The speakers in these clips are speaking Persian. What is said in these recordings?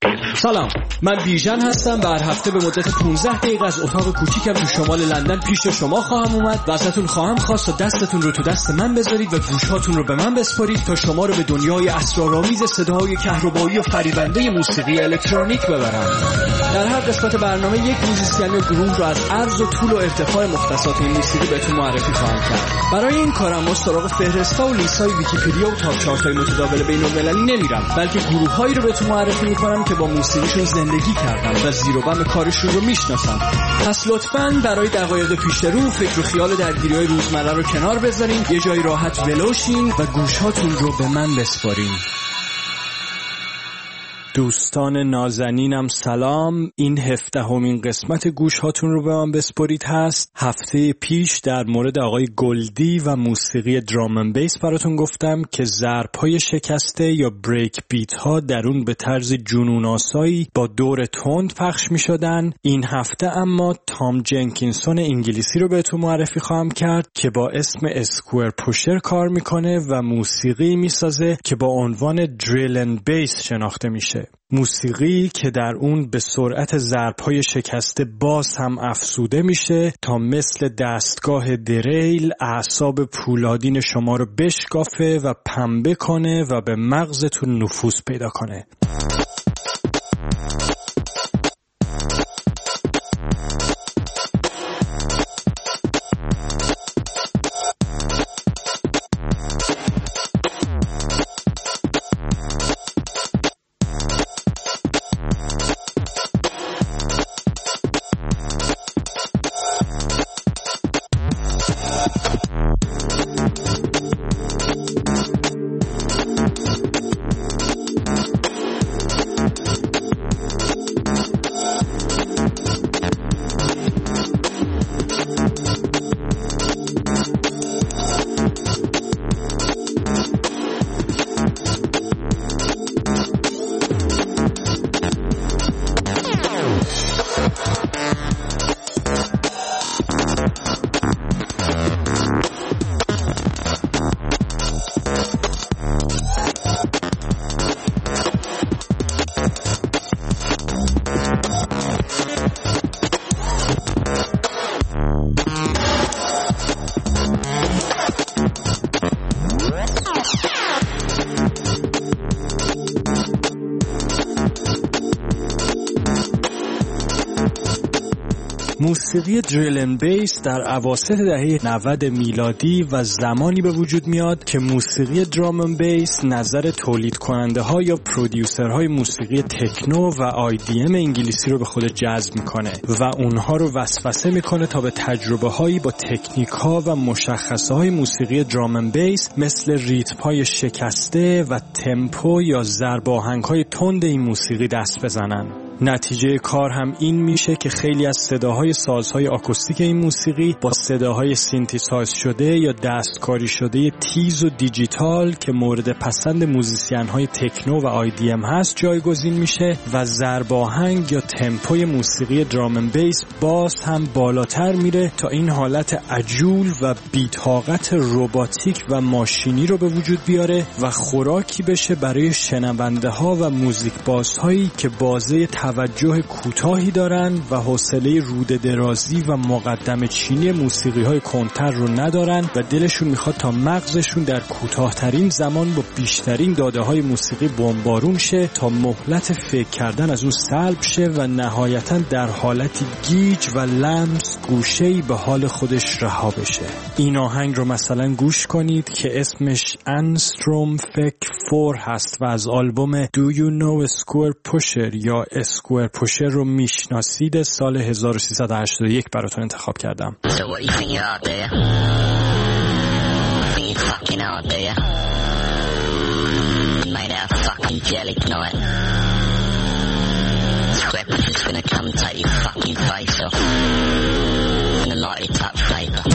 سلام، من بیژن هستم و هر هفته به مدت 15 دقیقه از اتاق کوچیکم تو شمال لندن پیش شما خواهم اومد و ازتون خواهم خواست تا دستتون رو تو دست من بذارید و گوشهاتون رو به من بسپارید تا شما رو به دنیای اسرارآمیز صداهای کهربایی و فریبنده موسیقی الکترونیک ببرم. در هر قسمت برنامه یک موزیسین یا گروه رو از عرض و طول و ارتفاع مختصات این موسیقی بهتون معرفی خواهم کرد. برای این کارم با سراغ فهرست‌ها و لیست‌های ویکی‌پدیا و تاپ چارت‌های متداول بین‌المللی نمیرم، بلکه گروه‌هایی رو بهتون معرفی می‌کنم که با موسیقیشون زندگی کردن و زیر و بم کارشون رو میشناسن. پس لطفاً برای دقایق پیش رو فکر و خیال درگیری‌های روزمره رو کنار بذارین، یه جای راحت ولوشین و گوشهاتون رو به من بسپارین. دوستان نازنینم سلام، این 17مین قسمت گوش هاتون رو به من بسپارید هست. هفته پیش در مورد آقای گلدی و موسیقی درام اند بیس براتون گفتم که ضرب‌های شکسته یا بریک بیت ها در اون به طرز جنون‌آسایی با دور تند پخش می شدن. این هفته اما تام جنکینسون انگلیسی رو بهتون معرفی خواهم کرد که با اسم اسکوئر پوشر کار میکنه و موسیقی میسازه که با عنوان دریل اند بیس شناخته میشه. موسیقی که در اون به سرعت ضرب‌های شکسته باز هم افزوده میشه تا مثل دستگاه دریل اعصاب پولادین شما رو بشکافه و پنبه کنه و به مغزتون نفوذ پیدا کنه. موسیقی دریل اند بیس در اواسط دهه 90 میلادی و زمانی به وجود میاد که موسیقی درام اند بیس نظر تولید کننده ها یا پرودیوسر های موسیقی تکنو و IDM انگلیسی رو به خود جذب میکنه و اونها رو وسوسه میکنه تا به تجربه هایی با تکنیک ها و مشخصه های موسیقی درام اند بیس مثل ریتم های شکسته و تمپو یا ضرب آهنگ های تند این موسیقی دست بزنن. نتیجه کار هم این میشه که خیلی از صداهای سازهای آکوستیک این موسیقی با صداهای سینتیسایز شده یا دستکاری شده تیز و دیجیتال که مورد پسند موزیسین‌های تکنو و IDM هست جایگزین میشه و ضرب آهنگ یا تمپوی موسیقی درام اند بیس باز هم بالاتر میره تا این حالت عجول و بی‌طاقت رباتیک و ماشینی رو به وجود بیاره و خوراکی بشه برای شنونده‌ها و موزیک بازهایی که بازه توجه کوتاهی دارن و حوصله روده درازی و مقدم چینی موسیقی‌های کنتر رو ندارن و دلشون میخواد تا مغزشون در کوتاه‌ترین زمان با بیشترین داده‌های موسیقی بمبارون شه تا مهلت فکر کردن از اون سلب شه و نهایتاً در حالتی گیج و لمس گوشه‌ای به حال خودش رها بشه. این آهنگ رو مثلا گوش کنید که اسمش انستروم فک 4 هست و از آلبوم Do You Know Square Pusher یا اسکوئر پوشر رو میشناسید سال 1381 براتون انتخاب کردم. So what you think you're out there? Think you're fucking out there? Made out of fucking jelly tonight. Square pusher's gonna come take your fucking face off. Gonna lightly touch paper.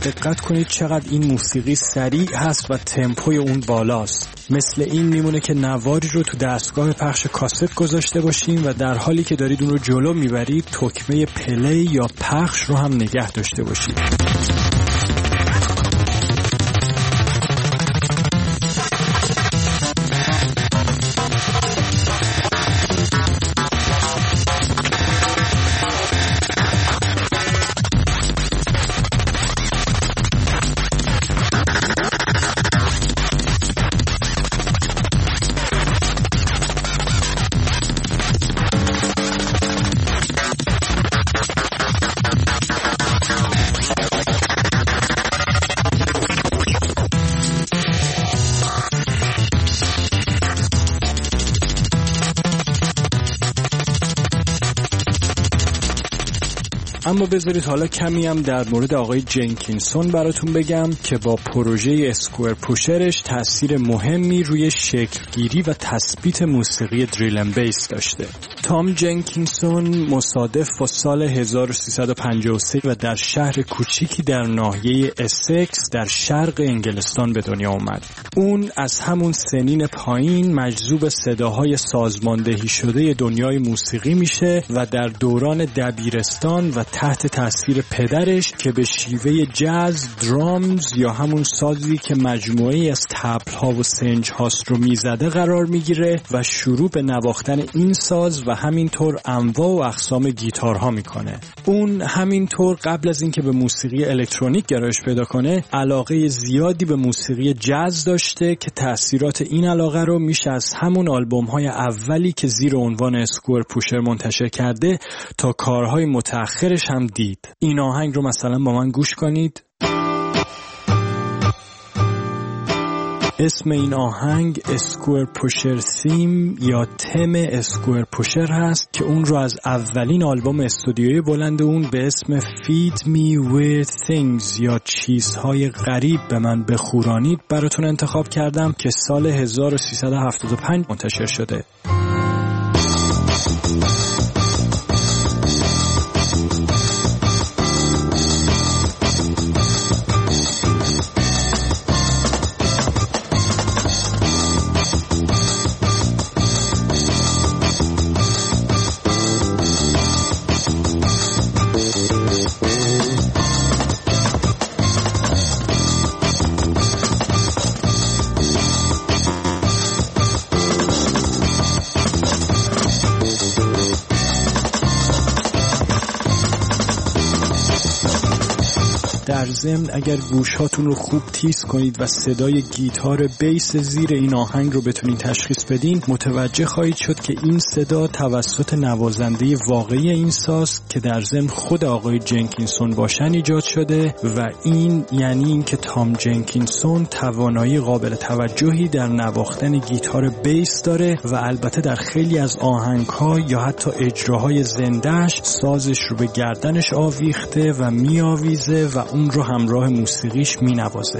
دقت کنید چقدر این موسیقی سریع هست و تمپوی اون بالاست. مثل این میمونه که نواری رو تو دستگاه پخش کاست گذاشته باشیم و در حالی که دارید اون رو جلو میبرید تکمه پلی یا پخش رو هم نگه داشته باشید. اما بذارید حالا کمی هم در مورد آقای جنکینسون براتون بگم که با پروژه اسکوئر پوشرش تأثیر مهمی روی شکلگیری و تثبیت موسیقی دریل اند بیس داشته. تام جنکینسون مصادف با سال 1353 و در شهر کوچیکی در ناحیه اسکس در شرق انگلستان به دنیا آمد. اون از همون سنین پایین مجذوب صداهای سازماندهی شده دنیای موسیقی میشه و در دوران دبیرستان و تحت تاثیر پدرش که به شیوه جاز، درامز یا همون سازی که مجموعه‌ای از طبل‌ها و سنج‌هاست رو میزده قرار میگیره و شروع به نواختن این ساز و همینطور انواع و اقسام گیتارها میکنه. اون همینطور قبل از اینکه به موسیقی الکترونیک گرایش پیدا کنه علاقه زیادی به موسیقی جاز داشته که تأثیرات این علاقه رو میشه از همون آلبوم‌های اولی که زیر عنوان اسکوئر پوشر منتشر کرده تا کارهای متأخرش هم دید. این آهنگ رو مثلا با من گوش کنید. اسم این آهنگ اسکوئر پوشر تیم یا تم اسکوئر پوشر هست که اون رو از اولین آلبوم استودیویی بلند اون به اسم Feed Me Weird Things یا چیزهای غریب به من بخورانید براتون انتخاب کردم که سال 1375 منتشر شده. در ضمن اگر گوشاتون رو خوب تیز کنید و صدای گیتار بیس زیر این آهنگ رو بتونید تشخیص بدین متوجه خواهید شد که این صدا توسط نوازنده واقعی این ساز که در ضمن خود آقای جنکینسون باشن ایجاد شده و این یعنی این که تام جنکینسون توانایی قابل توجهی در نواختن گیتار بیس داره و البته در خیلی از آهنگ‌ها یا حتی اجراهای زنده‌اش سازش رو به گردنش آویخته و میآویزه و اون رو همراه موسیقیش مینوازه.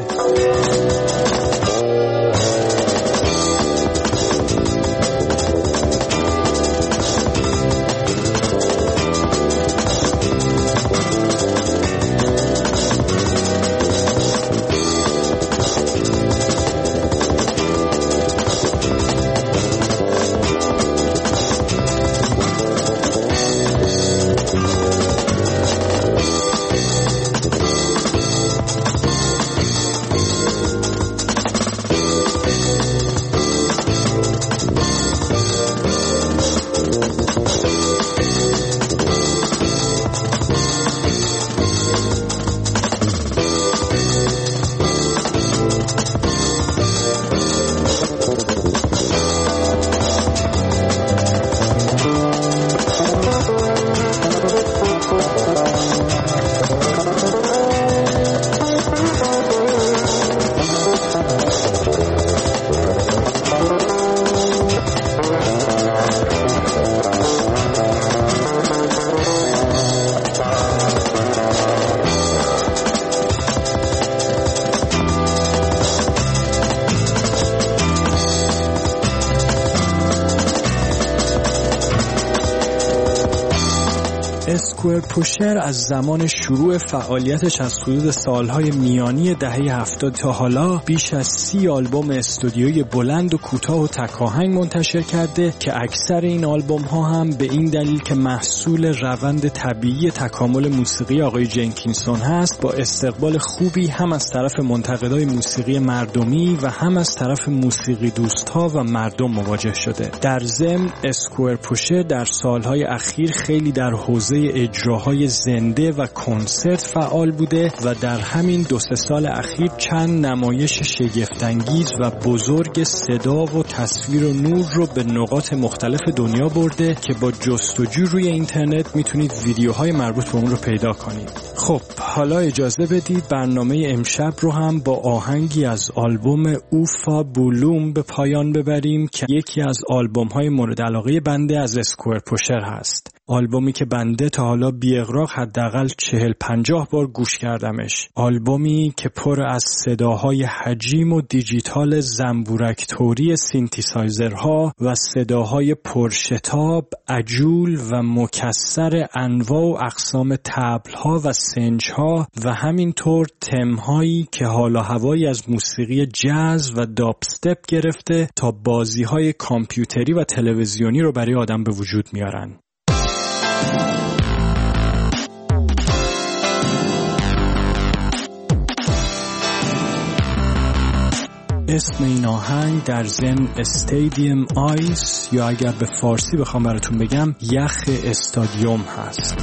اسکوئر پوشر از زمان شروع فعالیتش از حدود سالهای میانی دهه 70 تا حالا بیش از 30 آلبوم استودیویی بلند و کوتاه و تکاهنگ منتشر کرده که اکثر این آلبوم ها هم به این دلیل که محصول روند طبیعی تکامل موسیقی آقای جنکینسون هست با استقبال خوبی هم از طرف منتقدای موسیقی مردمی و هم از طرف موسیقی دوستها و مردم مواجه شده. در ضمن اسکوئر پوشر در سالهای اخیر خیلی در حوزه اجراهای زنده و کنسرت فعال بوده و در همین 2-3 سال اخیر چند نمایش شگفت‌انگیز و بزرگ صدا و تصویر و نور رو به نقاط مختلف دنیا برده که با جستجو روی اینترنت میتونید ویدیوهای مربوط به اون رو پیدا کنید. خب حالا اجازه بدید برنامه امشب رو هم با آهنگی از آلبوم اوفا بولوم به پایان ببریم که یکی از آلبوم‌های مورد علاقه بنده از اسکوئر پوشر هست. آلبومی که بنده تا حالا بی اغراق حداقل 40-50 بار گوش کردمش. آلبومی که پر از صداهای حجیم و دیجیتال زنبورک توری سینتیسایزرها و صداهای پرشتاب، عجول و مکثر انواع و اقسام طبل‌ها و سنج‌ها و همینطور تم‌هایی که حال و هوایی از موسیقی جاز و دابستپ گرفته تا بازی‌های کامپیوتری و تلویزیونی رو برای آدم به وجود میارن. اسم این آهنگ در ضمن استادیوم آیس یا اگر به فارسی بخوام براتون بگم یخ استادیوم هست.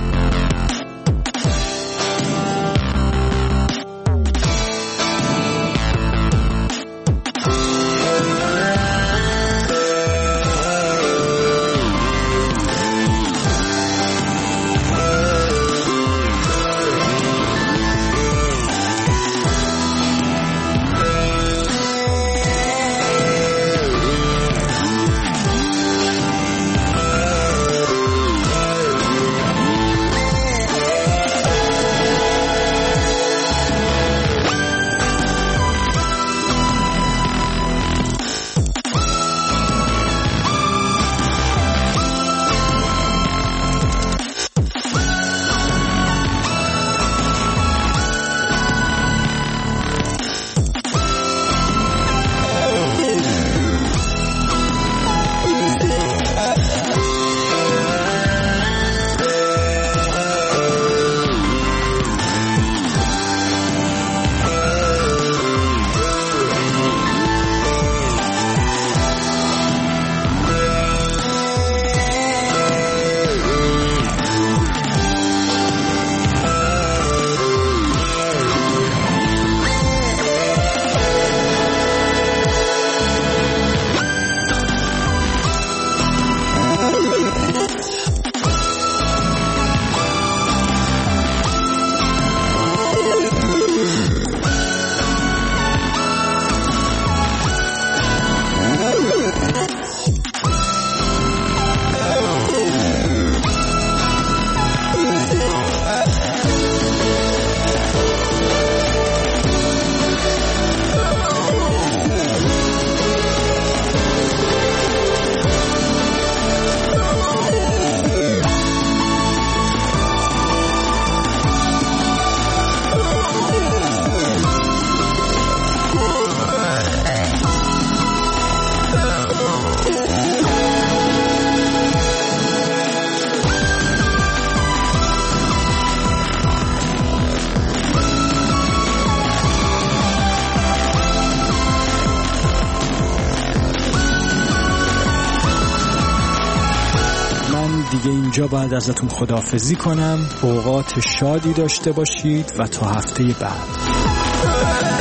دیگه اینجا باید ازتون خداحافظی کنم. اوقات شادی داشته باشید و تا هفته بعد.